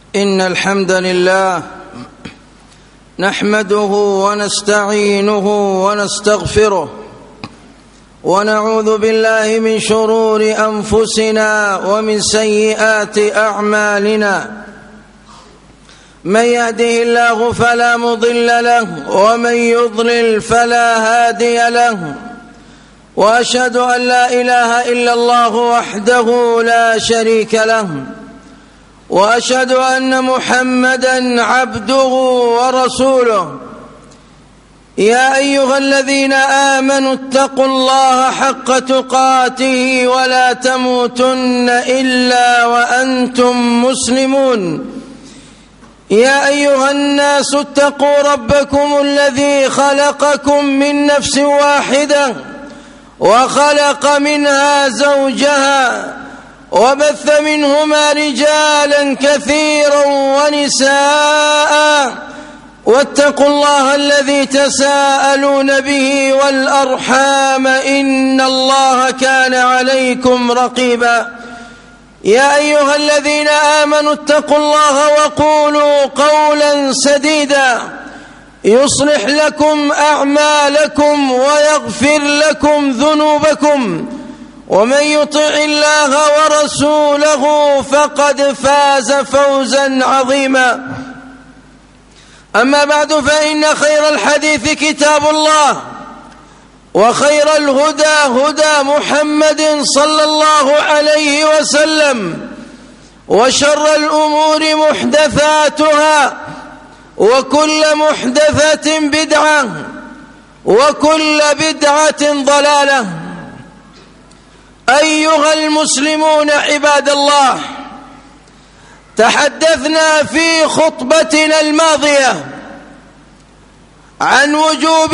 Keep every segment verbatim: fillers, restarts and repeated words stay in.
إن الحمد لله نحمده ونستعينه ونستغفره ونعوذ بالله من شرور أنفسنا ومن سيئات أعمالنا. من يهده الله فلا مضل له ومن يضلل فلا هادي له، وأشهد أن لا إله إلا الله وحده لا شريك له، وأشهد أن محمدًا عبده ورسوله. يا أيها الذين آمنوا اتقوا الله حق تقاته ولا تموتن إلا وأنتم مسلمون. يا أيها الناس اتقوا ربكم الذي خلقكم من نفس واحدة وخلق منها زوجها وبث منهما رجالا كثيرا ونساء، واتقوا الله الذي تساءلون به والأرحام إن الله كان عليكم رقيبا. يا أيها الذين آمنوا اتقوا الله وقولوا قولا سديدا يصلح لكم أعمالكم ويغفر لكم ذنوبكم، ومن يطع الله ورسوله فقد فاز فوزا عظيما. أما بعد، فإن خير الحديث كتاب الله، وخير الهدى هدى محمد صلى الله عليه وسلم، وشر الأمور محدثاتها، وكل محدثة بدعة، وكل بدعة ضلالة. أيها المسلمون عباد الله، تحدثنا في خطبتنا الماضية عن وجوب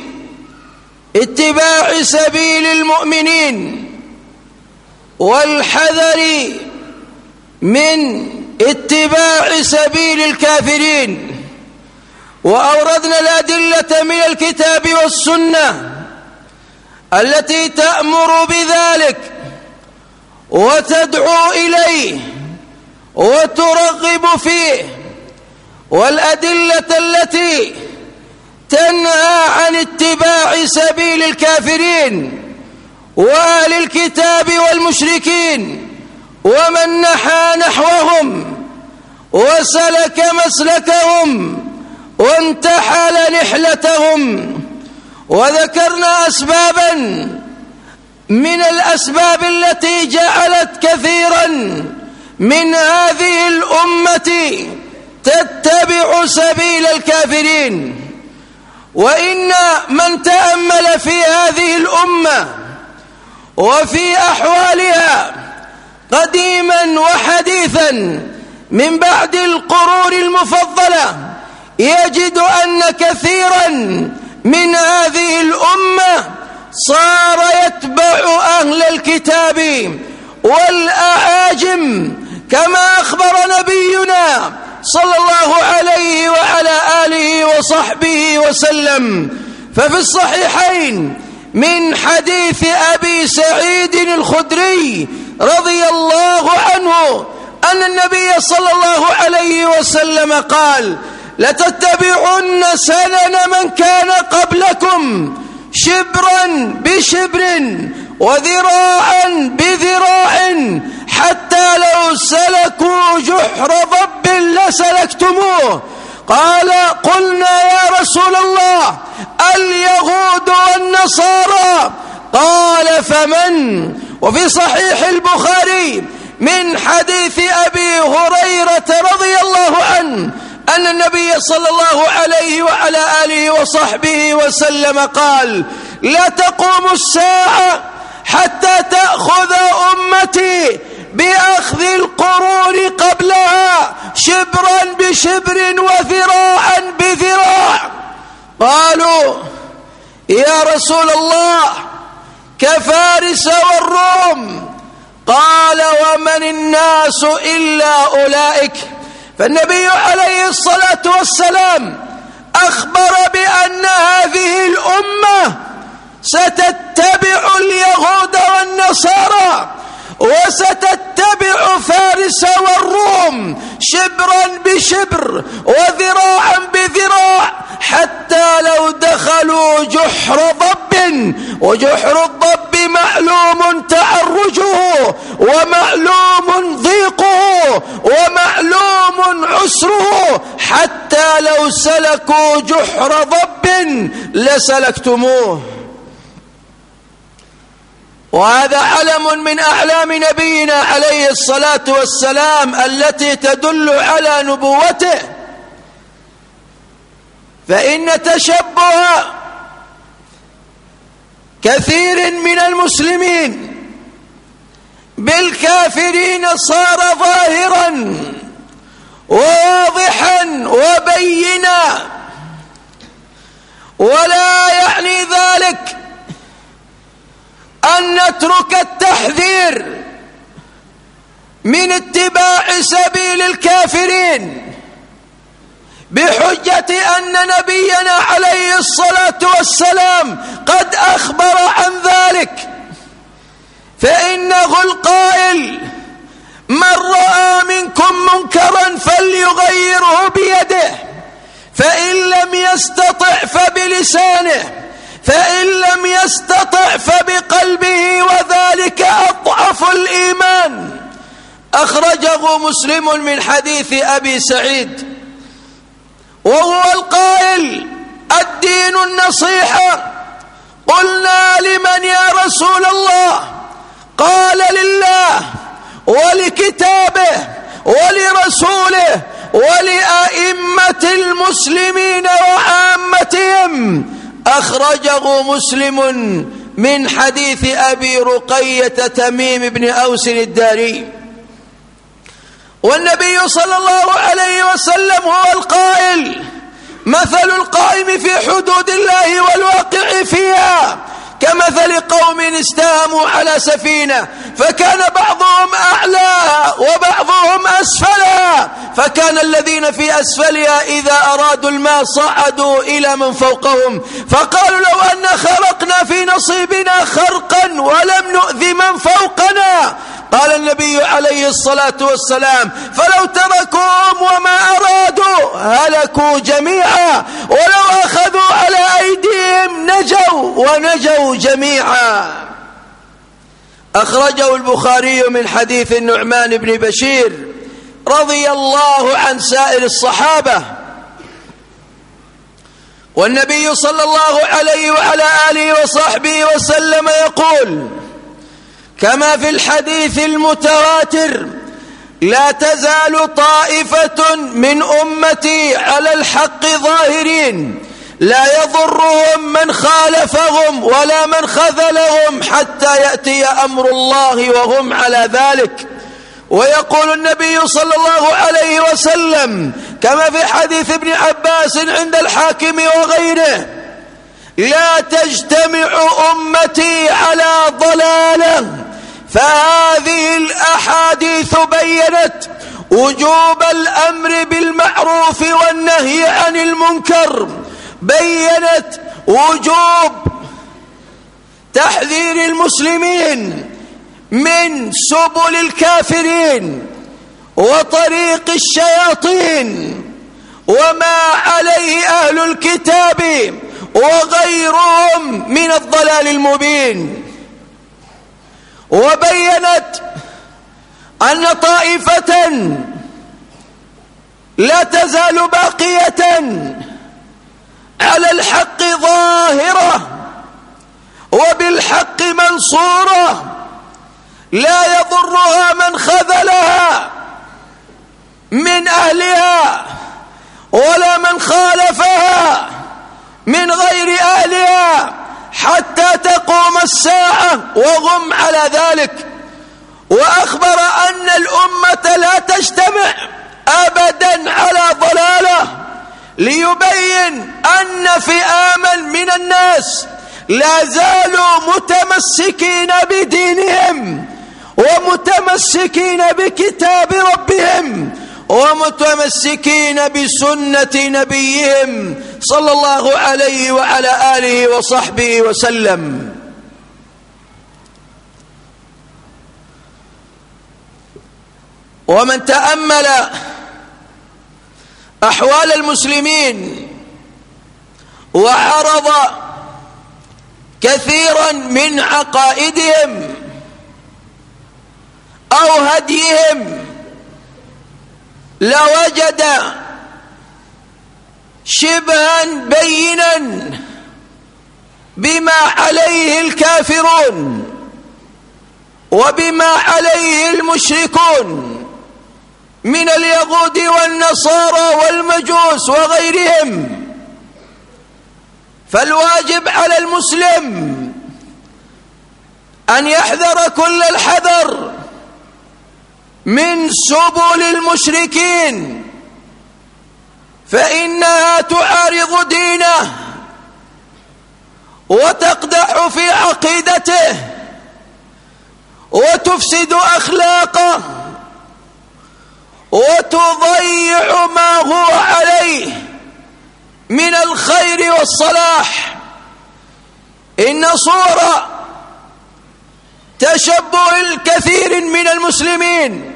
اتباع سبيل المؤمنين والحذر من اتباع سبيل الكافرين، وأوردنا الأدلة من الكتاب والسنة التي تأمر بذلك وتدعو إليه وترغب فيه، والأدلة التي تنهى عن اتباع سبيل الكافرين وأهل الكتاب والمشركين ومن نحى نحوهم وسلك مسلكهم وانتحل نحلتهم. وذكرنا أسبابا من الأسباب التي جعلت كثيرا من هذه الأمة تتبع سبيل الكافرين. وإن من تأمل في هذه الأمة وفي أحوالها قديما وحديثا من بعد القرون المفضلة يجد أن كثيرا من هذه الأمة صار يتبع أهل الكتاب والأعاجم، كما أخبر نبينا صلى الله عليه وعلى آله وصحبه وسلم. ففي الصحيحين من حديث أبي سعيد الخدري رضي الله عنه أن النبي صلى الله عليه وسلم قال: لتتبعن سنن من كان قبلكم شبرا بشبر وذراعا بذراع حتى لو سلكوا جحر ضب لسلكتموه. قال: قلنا يا رسول الله اليهود والنصارى؟ قال: فمن؟ وفي صحيح البخاري من حديث أبي هريرة رضي الله عنه أن النبي صلى الله عليه وعلى آله وصحبه وسلم قال: لا تقوم الساعة حتى تأخذ أمتي بأخذ القرون قبلها شبرا بشبر وذراعا بذراع. قالوا: يا رسول الله كفارس والروم؟ قال: ومن الناس إلا أولئك. فالنبي عليه الصلاة والسلام أخبر بأن هذه الأمة ستتبع اليهود والنصارى وستتبع يتبع فارس والروم شبرا بشبر وذراعا بذراع، حتى لو دخلوا جحر ضب، وجحر الضب معلوم تعرجه ومعلوم ضيقه ومعلوم عسره، حتى لو سلكوا جحر ضب لسلكتموه. وهذا علم من أعلام نبينا عليه الصلاة والسلام التي تدل على نبوته. فإن تشبه كثير من المسلمين بالكافرين صار ظاهرا وواضحا وبينا، ولا يعني ذلك أن نترك التحذير من اتباع سبيل الكافرين بحجة أن نبينا عليه الصلاة والسلام قد أخبر عن ذلك. فإنه القائل: من رأى منكم منكرا فليغيره بيده، فإن لم يستطع فبلسانه، فإن لم يستطع فبقلبه، وذلك أضعف الإيمان. أخرجه مسلم من حديث أبي سعيد، وهو القائل: الدين النصيحة. قلنا: لمن يا رسول الله؟ قال: لله ولكتابه ولرسوله ولأئمة المسلمين وعامتهم. أخرجه مسلم من حديث أبي رقية تميم بن أوس الداري. والنبي صلى الله عليه وسلم هو القائل: مثل القائم في حدود الله والواقع فيها كمثل قوم استهموا على سفينة فكان بعضهم أعلى وبعضهم أسفلها، فكان الذين في أسفلها إذا أرادوا الماء صعدوا إلى من فوقهم فقالوا: لو أن خرقنا في نصيبنا خرقا ولم نؤذي من فوقنا. قال النبي عليه الصلاة والسلام: فلو تركوهم وما أرادوا هلكوا جميعا، ولو أخذوا على أيديهم نجوا ونجوا جميعا. أخرجه البخاري من حديث النعمان بن بشير رضي الله عن سائر الصحابة. والنبي صلى الله عليه وعلى آله وصحبه وسلم يقول كما في الحديث المتواتر: لا تزال طائفة من أمتي على الحق ظاهرين لا يضرهم من خالفهم ولا من خذلهم حتى يأتي أمر الله وهم على ذلك. ويقول النبي صلى الله عليه وسلم كما في حديث ابن عباس عند الحاكم وغيره: لا تجتمع أمتي على ضلالة. فهذه الأحاديث بيّنت وجوب الأمر بالمعروف والنهي عن المنكر، بيّنت وجوب تحذير المسلمين من سبل الكافرين وطريق الشياطين وما عليه أهل الكتاب وغيرهم من الضلال المبين. وبيّنت أن طائفة لا تزال باقية على الحق ظاهرة وبالحق منصورة لا يضرها من خذلها من أهلها ولا من خالفها من غير أهلها حتى تقوم الساعة وهم على ذلك. وأخبر أن الأمة لا تجتمع أبدا على ضلالة، ليبين أن فئاما من الناس لا زالوا متمسكين بدينهم ومتمسكين بكتاب ربهم ومتمسكين بسنة نبيهم صلى الله عليه وعلى آله وصحبه وسلم. ومن تأمل أحوال المسلمين وعرض كثيرا من عقائدهم أو هديهم لوجد شبها بينا بما عليه الكافرون وبما عليه المشركون من اليهود والنصارى والمجوس وغيرهم. فالواجب على المسلم أن يحذر كل الحذر من سبل المشركين، فإنها تعارض دينه وتقدح في عقيدته وتفسد أخلاقه وتضيع ما هو عليه من الخير والصلاح. إن صورة تشبه الكثير من المسلمين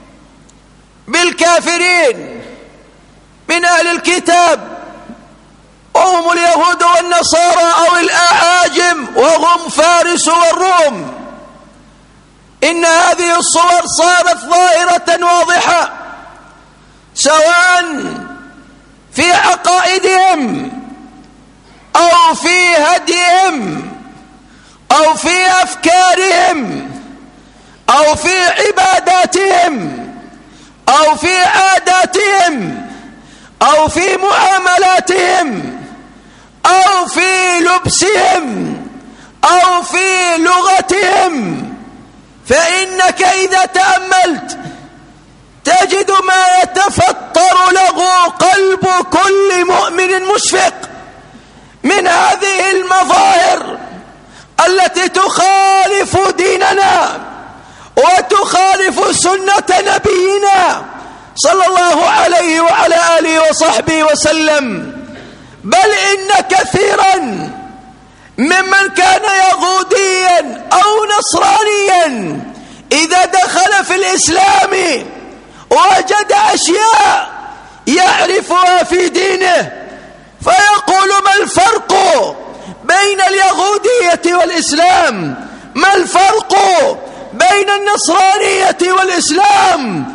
بالكافرين من أهل الكتاب وهم اليهود والنصارى أو الأعاجم وهم فارس والروم، إن هذه الصور صارت ظاهرة واضحة سواء في عقائدهم أو في هديهم أو في أفكارهم أو في عباداتهم أو في عاداتهم أو في معاملاتهم أو في لبسهم أو في لغتهم. فإنك إذا تأملت تجد ما يتفطر له قلب كل مؤمن مشفق من هذه المظاهر التي تخالف ديننا وتخالف سنة نبينا صلى الله عليه وعلى آله وصحبه وسلم. بل إن كثيرا ممن كان يهوديا أو نصرانيا إذا دخل في الإسلام وجد أشياء يعرفها في دينه فيقول: ما الفرق بين اليهودية والإسلام؟ ما الفرق بين النصرانية والإسلام؟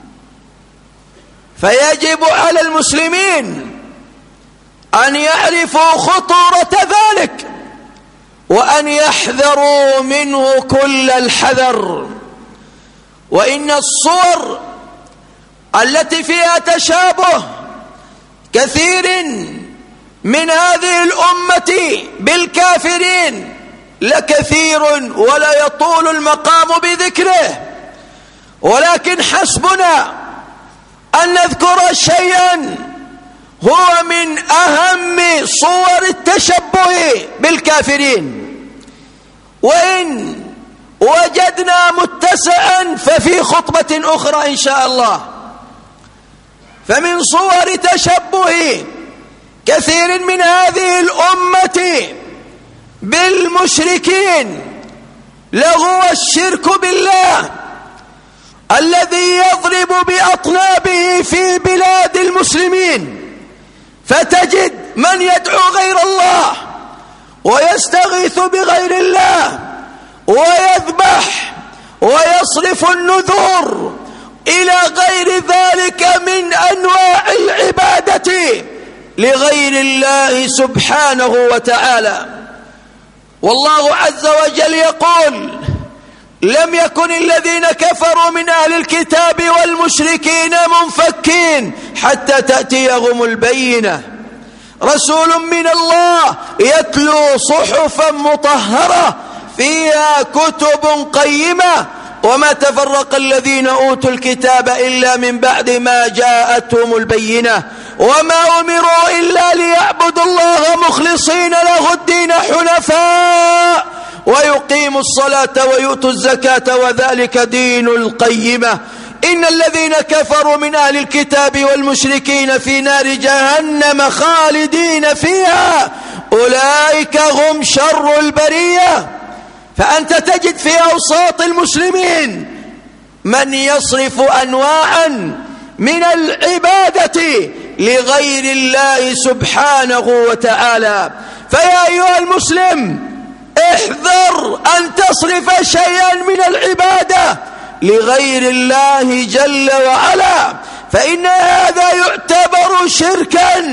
فيجب على المسلمين أن يعرفوا خطورة ذلك وأن يحذروا منه كل الحذر. وإن الصور التي فيها تشابه كثير من هذه الأمة بالكافرين لكثير ولا يطول المقام بذكره، ولكن حسبنا أن نذكر شيئا هو من أهم صور التشبه بالكافرين. وإن وجدنا متسعا ففي خطبة أخرى إن شاء الله. فمن صور تشبه كثير من هذه الأمة بالمشركين لهو الشرك بالله الذي يضرب بأطنابه في بلاد المسلمين. فتجد من يدعو غير الله ويستغيث بغير الله ويذبح ويصرف النذور إلى غير ذلك من أنواع العبادة لغير الله سبحانه وتعالى. والله عز وجل يقول: لم يكن الذين كفروا من أهل الكتاب والمشركين منفكين حتى تأتيهم البينة. رسول من الله يتلو صحفا مطهرة فيها كتب قيمة وما تفرق الذين أوتوا الكتاب إلا من بعد ما جاءتهم البينة وما أمروا إلا ليعبدوا الله مخلصين له الدين حنفاء ويقيموا الصلاة ويؤتوا الزكاة وذلك دين القيمة. إن الذين كفروا من أهل الكتاب والمشركين في نار جهنم خالدين فيها أولئك هم شر البرية. فأنت تجد في أوساط المسلمين من يصرف أنواعا من العبادة لغير الله سبحانه وتعالى. فيا أيها المسلم احذر أن تصرف شيئا من العبادة لغير الله جل وعلا، فإن هذا يعتبر شركا،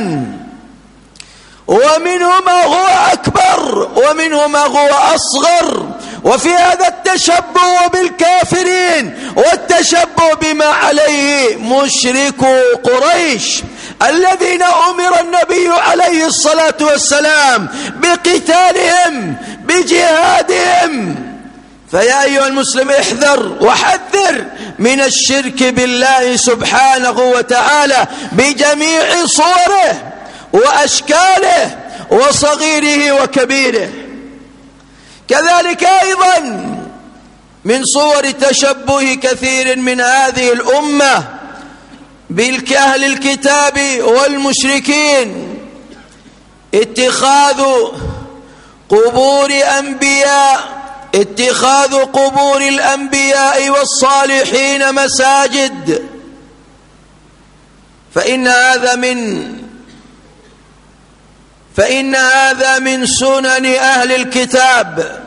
ومنه ما هو أكبر ومنه ما هو أصغر. وفي هذا التشبه بالكافرين والتشبه بما عليه مشركو قريش الذين أمر النبي عليه الصلاة والسلام بقتالهم بجهادهم. فيا أيها المسلم احذر وحذر من الشرك بالله سبحانه وتعالى بجميع صوره وأشكاله وصغيره وكبيره. كذلك أيضا من صور تشبه كثير من هذه الأمة بالأهل الكتاب والمشركين اتخاذ قبور أنبياء اتخاذ قبور الأنبياء والصالحين مساجد. فإن هذا من فإن هذا من سنن أهل الكتاب،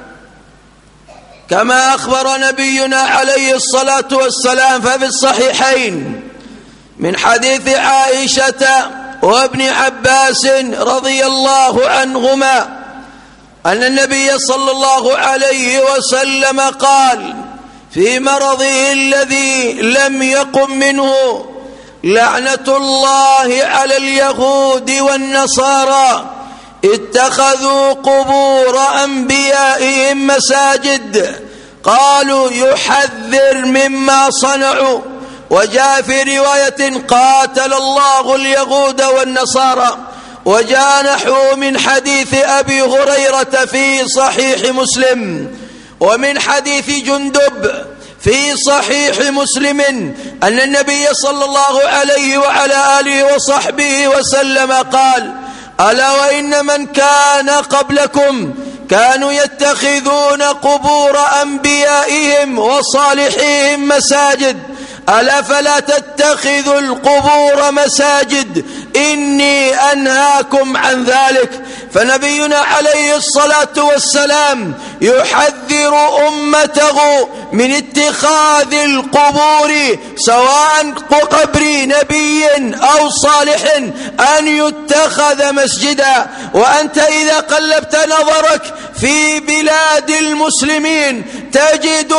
كما أخبر نبينا عليه الصلاة والسلام ففي الصحيحين من حديث عائشة وابن عباس رضي الله عنهما أن النبي صلى الله عليه وسلم قال في مرضه الذي لم يقم منه: لعنة الله على اليهود والنصارى اتخذوا قبور أنبيائهم مساجد. قالوا يحذر مما صنعوا. وجاء في رواية: قاتل الله اليهود والنصارى. وجاء نحو من حديث أبي هريرة في صحيح مسلم، ومن حديث جندب في صحيح مسلم أن النبي صلى الله عليه وعلى آله وصحبه وسلم قال: ألا وإن من كان قبلكم كانوا يتخذون قبور أنبيائهم وصالحيهم مساجد، ألا فلا تتخذوا القبور مساجد، إني أنهاكم عن ذلك. فنبينا عليه الصلاة والسلام يحذر أمته من اتخاذ القبور سواء قبر نبي أو صالح أن يتخذ مسجدا. وأنت إذا قلبت نظرك في بلاد المسلمين تجد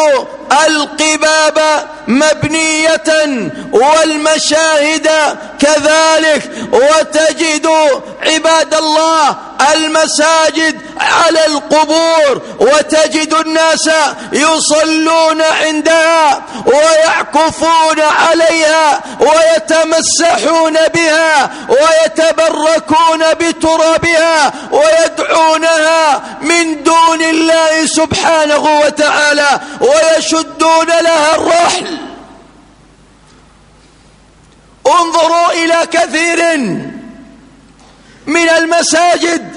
القباب مبنية والمشاهد كذلك، وتجد عباد الله المساجد على القبور، وتجد الناس يصلون عندها ويعكفون عليها ويتمسحون بها ويتبركون بترابها ويدعونها من دون الله سبحانه وتعالى ويشدون لها الرحل. انظروا إلى كثير من المساجد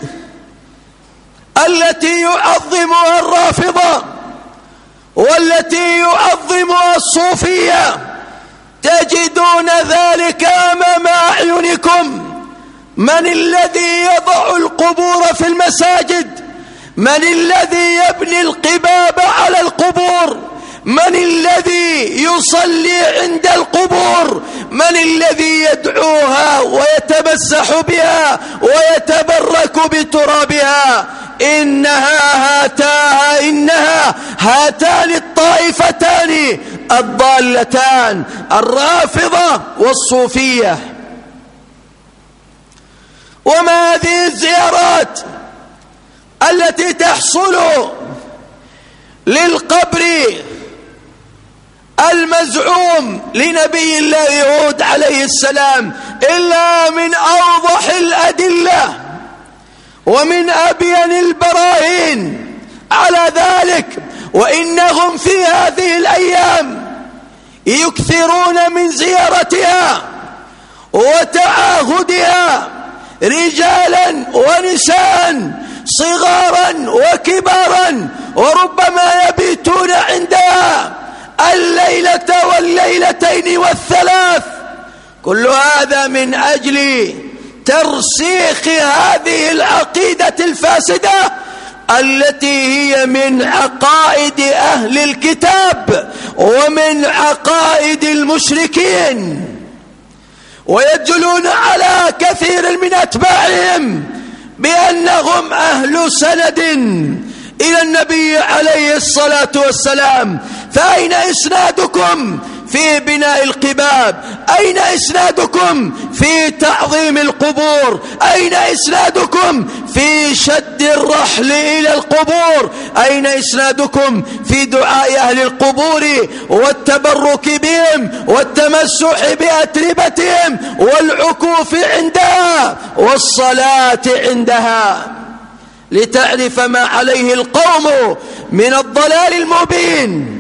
التي يعظمها الرافضة والتي يعظمها الصوفية، تجدون ذلك أمام أعينكم. من الذي يضع القبور في المساجد؟ من الذي يبني القباب على القبور؟ من الذي يصلي عند القبور؟ من الذي يدعوها ويتمسح بها ويتبرك بترابها؟ إنها هاتاها إنها هاتان الطائفتان الضالتان، الرافضة والصوفية. وما هذه الزيارات التي تحصل للقبر المزعوم لنبي الله هود عليه السلام إلا من أوضح الأدلة ومن أبين البراهين على ذلك. وإنهم في هذه الأيام يكثرون من زيارتها وتعاهدها، رجالا ونساء، صغارا وكبارا، وربما يبيتون عندها الليلة والليلتين والثلاث. كل هذا من أجل ترسيخ هذه العقيدة الفاسدة التي هي من عقائد أهل الكتاب ومن عقائد المشركين، ويدلون على كثير من أتباعهم بأنهم أهل سند إلى النبي عليه الصلاة والسلام. فأين إسنادكم في بناء القباب؟ أين إسنادكم في تعظيم القبور؟ أين إسنادكم في شد الرحل إلى القبور؟ أين إسنادكم في دعاء أهل القبور والتبرك بهم والتمسح بأتربتهم والعكوف عندها والصلاة عندها؟ لتعرف ما عليه القوم من الضلال المبين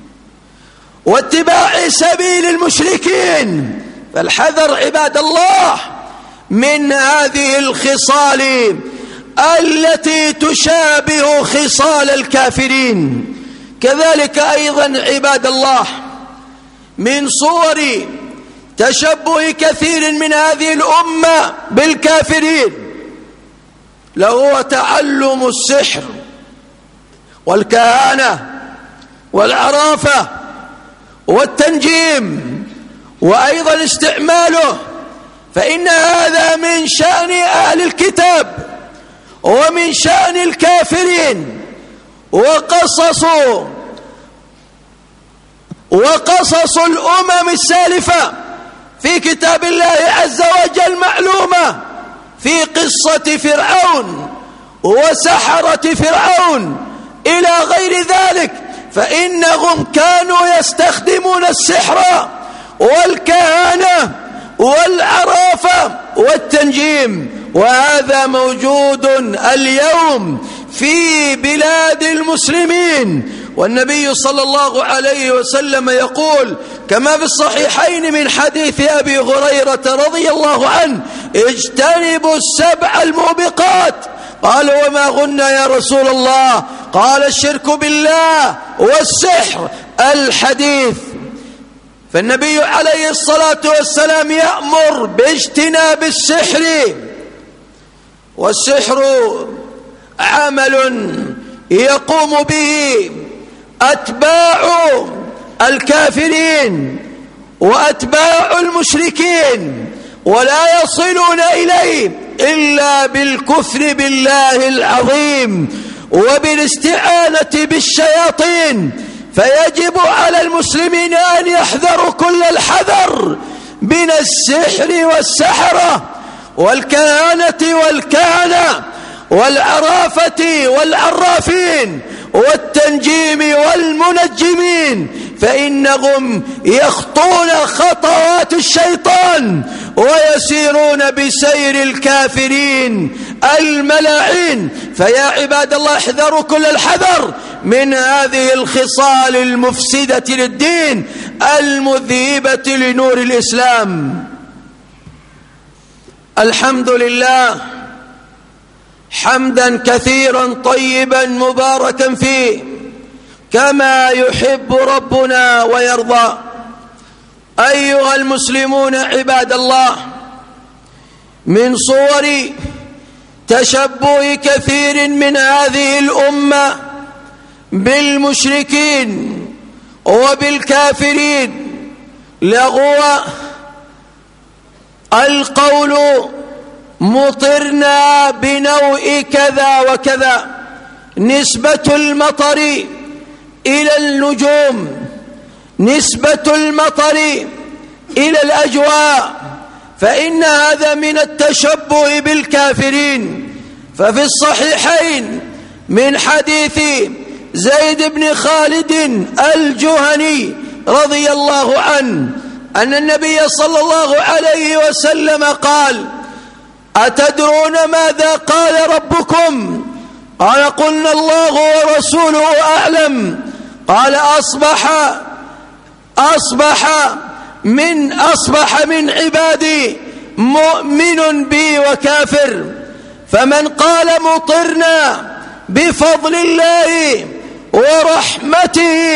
واتباع سبيل المشركين. فالحذر عباد الله من هذه الخصال التي تشابه خصال الكافرين. كذلك أيضا عباد الله من صور تشبه كثير من هذه الأمة بالكافرين لهو تعلم السحر والكهانة والعرافة والتنجيم وأيضا استعماله، فإن هذا من شأن أهل الكتاب ومن شأن الكافرين. وقصص وقصص الأمم السالفة في كتاب الله عز وجل معلومة، في قصة فرعون وسحرة فرعون إلى غير ذلك، فإنهم كانوا يستخدمون السحر والكهانة والعرافة والتنجيم، وهذا موجود اليوم في بلاد المسلمين. والنبي صلى الله عليه وسلم يقول كما في الصحيحين من حديث أبي هريرة رضي الله عنه: اجتنبوا السبع الموبقات. قالوا: وما غن يا رسول الله؟ قال: الشرك بالله والسحر. الحديث. فالنبي عليه الصلاة والسلام يأمر باجتناب السحر، والسحر عمل يقوم به أتباع الكافرين وأتباع المشركين، ولا يصلون إليه إلا بالكفر بالله العظيم وبالاستعانة بالشياطين. فيجب على المسلمين أن يحذروا كل الحذر من السحر والسحرة والكهانة والكهنة والعرافة والعرافين والتنجيم والمنجمين، فإنهم يخطون خطوات الشيطان ويسيرون بسير الكافرين الملاعين. فيا عباد الله احذروا كل الحذر من هذه الخصال المفسدة للدين المذهبة لنور الإسلام. الحمد لله حمدا كثيرا طيبا مباركا فيه كما يحب ربنا ويرضى. أيها المسلمون عباد الله، من صور تشبه كثير من هذه الأمة بالمشركين وبالكافرين لغو القول مطرنا بنوء كذا وكذا، نسبة المطر إلى النجوم، نسبة المطر إلى الأجواء، فإن هذا من التشبه بالكافرين. ففي الصحيحين من حديث زيد بن خالد الجهني رضي الله عنه أن النبي صلى الله عليه وسلم قال: أتدرون ماذا قال ربكم؟ قال: قلنا الله ورسوله أعلم. قال: أصبح أصبح من أصبح من عبادي مؤمن بي وكافر، فمن قال مطرنا بفضل الله ورحمته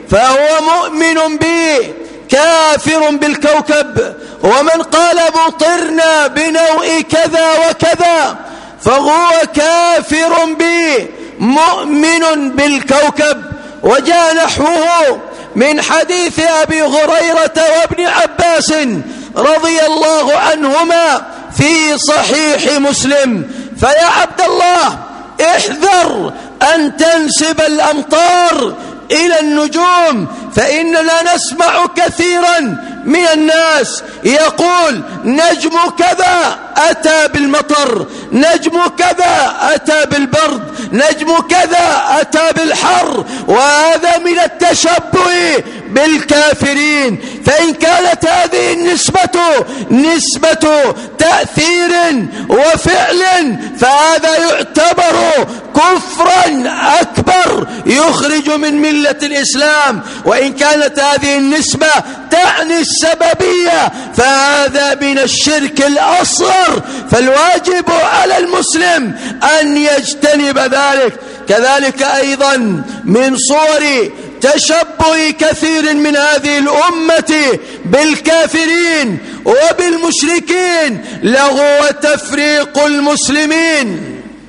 فهو مؤمن بي كافر بالكوكب، ومن قال مطرنا بنوء كذا وكذا فهو كافر بي مؤمن بالكوكب. وجاء نحوه من حديث أبي هريرة وابن عباس رضي الله عنهما في صحيح مسلم. فيا عبد الله احذر أن تنسب الأمطار إلى النجوم، فإننا نسمع كثيرا من الناس يقول نجم كذا أتى بالمطر، نجم كذا أتى بالبرد، نجم كذا أتى بالحر، وهذا من التشبه بالكافرين. فإن كانت هذه النسبة نسبة تأثير وفعل فهذا يعتبر كفرا أكبر يخرج من ملة الإسلام. وإن كانت هذه النسبة تعني السببية فهذا من الشرك الأصغر، فالواجب على المسلم أن يجتنب ذلك. كذلك أيضا من صور تشبه كثير من هذه الأمة بالكافرين وبالمشركين له تفريق المسلمين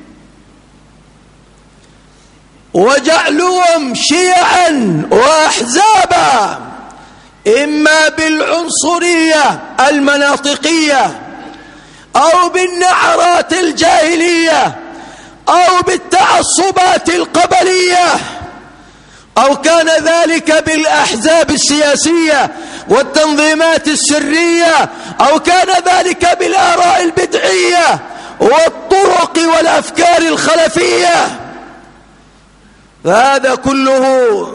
وجعلهم شيعا وأحزابا، إما بالعنصرية المناطقية أو بالنعرات الجاهلية أو بالتعصبات القبلية، أو كان ذلك بالأحزاب السياسية والتنظيمات السرية، أو كان ذلك بالآراء البدعية والطرق والأفكار الخلفية. فهذا كله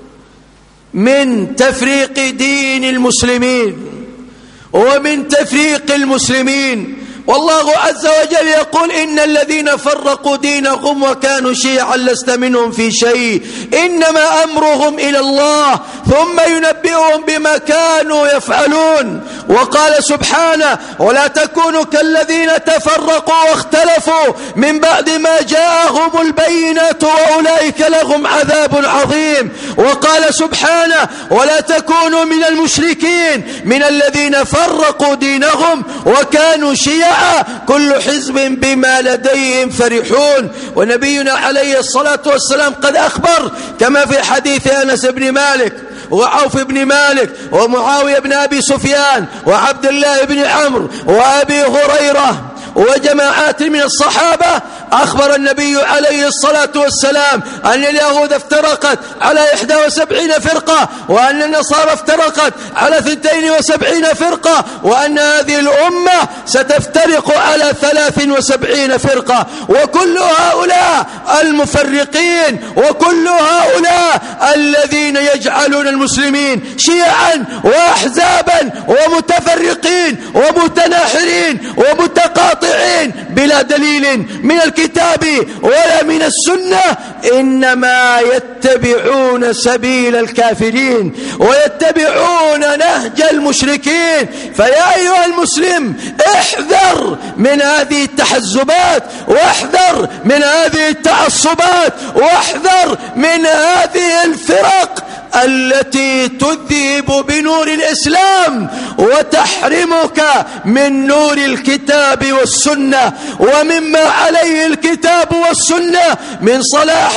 من تفريق دين المسلمين ومن تفريق المسلمين. والله عز وجل يقول إن الذين فرقوا دينهم وكانوا شيعا لست منهم في شيء إنما أمرهم إلى الله ثم ينبئهم بما كانوا يفعلون. وقال سبحانه ولا تكونوا كالذين تفرقوا واختلفوا من بعد ما جاءهم البينات وأولئك لهم عذاب عظيم. وقال سبحانه ولا تكونوا من المشركين من الذين فرقوا دينهم وكانوا شيعا كل حزب بما لديهم فرحون. ونبينا عليه الصلاة والسلام قد أخبر كما في حديث أنس بن مالك وعوف بن مالك ومعاوية بن أبي سفيان وعبد الله بن عمرو وأبي هريرة وجماعات من الصحابة، أخبر النبي عليه الصلاة والسلام أن اليهود افترقت على إحدى وسبعين فرقة، وأن النصارى افترقت على اثنتين وسبعين فرقة، وأن هذه الأمة ستفترق على ثلاث وسبعين فرقة. وكل هؤلاء المفرقين وكل هؤلاء الذين يجعلون المسلمين شيعا وأحزابا ومتفرقين ومتناحرين ومتقاطعين بلا دليل من الكتاب ولا من السنة، إنما يتبعون سبيل الكافرين ويتبعون نهج المشركين. فيا أيها المسلم احذر من هذه التحزبات، واحذر من هذه التعصبات، واحذر من هذه الفرق التي تذهب بنور الإسلام وتحرمك من نور الكتاب والسنة ومما عليه الكتاب والسنة من صلاح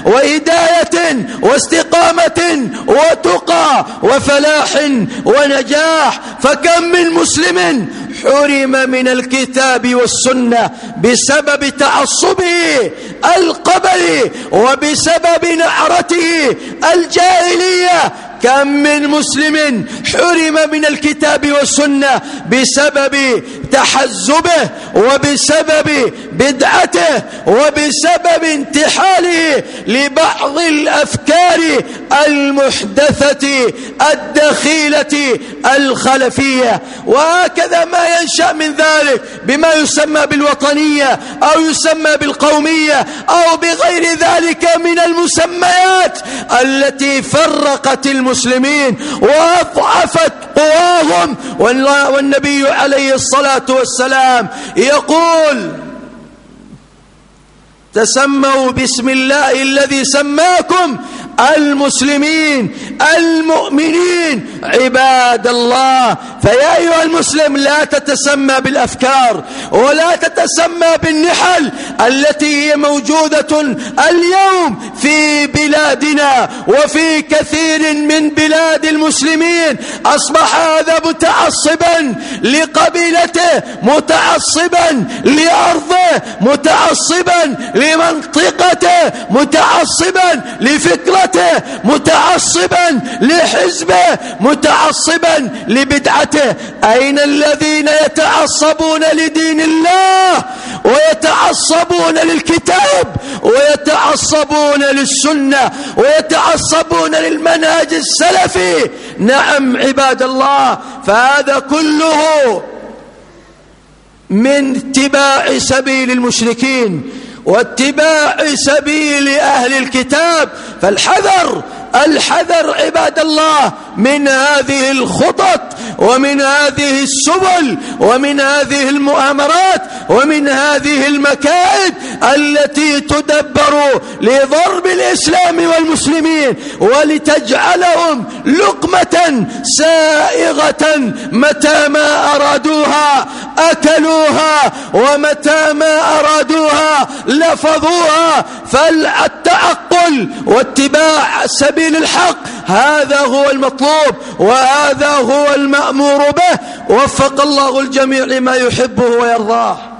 وهداية واستقامة وتقى وفلاح ونجاح. فكم من مسلم حرم من الكتاب والسنة بسبب تعصبه القبلي وبسبب نعرته الجاهلية. كم من مسلم حرم من الكتاب والسنة بسبب تحزبه وبسبب بدعته وبسبب انتحاله لبعض الأفكار المحدثة الدخيلة الخلفية. وهكذا ما ينشأ من ذلك بما يسمى بالوطنية أو يسمى بالقومية أو بغير ذلك من المسميات التي فرقت المسلمين وأضعفت قواهم. والنبي عليه الصلاة والسلام يقول تسموا باسم الله الذي سماكم المسلمين المؤمنين عباد الله. فيا أيها المسلم لا تتسمى بالأفكار ولا تتسمى بالنحل التي هي موجودة اليوم في بلادنا وفي كثير من بلاد المسلمين. أصبح هذا متعصبا لقبيلته، متعصبا لأرضه، متعصبا لمنطقته، متعصبا لفكرته، متعصبا لحزبه، متعصبا لبدعته. أين الذين يتعصبون لدين الله ويتعصبون للكتاب ويتعصبون للسنة ويتعصبون للمنهج السلفي؟ نعم عباد الله، فهذا كله من اتباع سبيل المشركين واتباع سبيل أهل الكتاب. فالحذر الحذر عباد الله من هذه الخطط ومن هذه السبل ومن هذه المؤامرات ومن هذه المكائد التي تدبر لضرب الإسلام والمسلمين ولتجعلهم لقمة سائغة متى ما أرادوها أكلوها ومتى ما أرادوها لفظوها. فالتعقل واتباع سبيل الحق هذا هو المطلوب وهذا هو المأمور به. وفق الله الجميع لما يحبه ويرضاه.